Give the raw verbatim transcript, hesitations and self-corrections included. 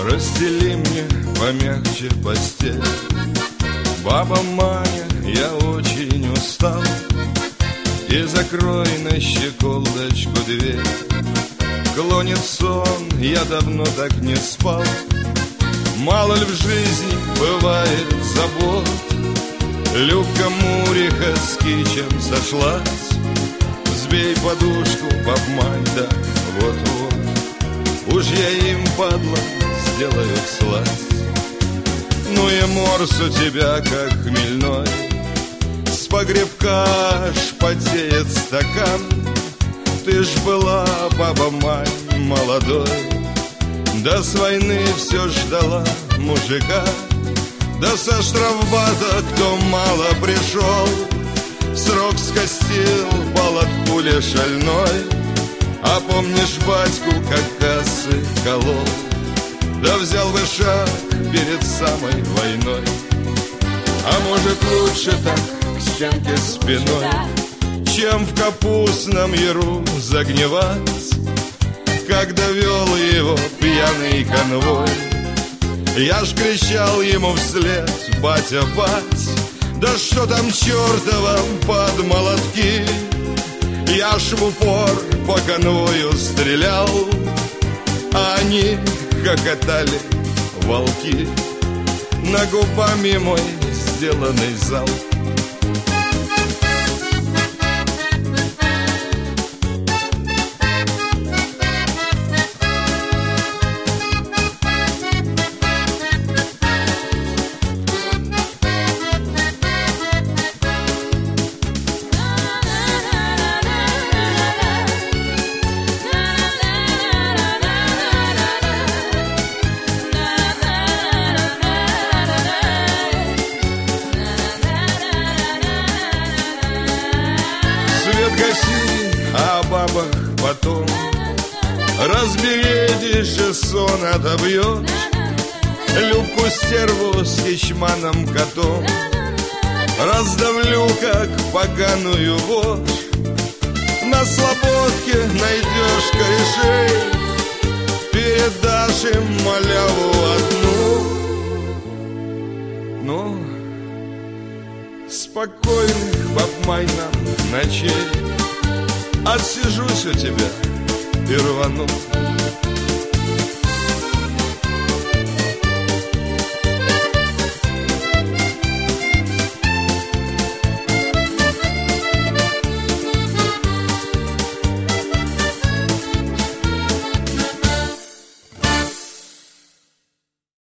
Расстели мне помягче постель. Баба Маня, я очень устал, и закрой на щеколдочку дверь. Клонит сон, я давно так не спал. Мало ли в жизни бывает забот. Любка Муриха с кичем сошлась. Сбей подушку, баб Мань, да вот-вот. Уж я им, падла, сделаю всласть. Ну и морс у тебя, как хмельной, с погребка аж потеет стакан. Ты ж была, баба Мань, молодой, да с войны все ждала мужика. Да со штрафбата, кто мало пришел, срок скостил, пал от пули шальной. А помнишь батьку, как кассы колол? Да взял бы шаг перед самой войной. А может лучше так к стенке спиной, чем в капустном яру загнивать, когда вел его пьяный конвой. Я ж кричал ему вслед: батя, бать, да что там чертова под молотки. Я ж в упор по конвою стрелял, а они хохотали, волки. На губами мой сделанный залп. О бабах потом разбередишь и сон отобьешь. Любку стерву с ячманом котом раздавлю, как поганую вошь. На слободке найдешь корешей, передашь им маляву одну. Ну, спокойных, баб Май, нам ночей. Отсижусь у тебя и рвану.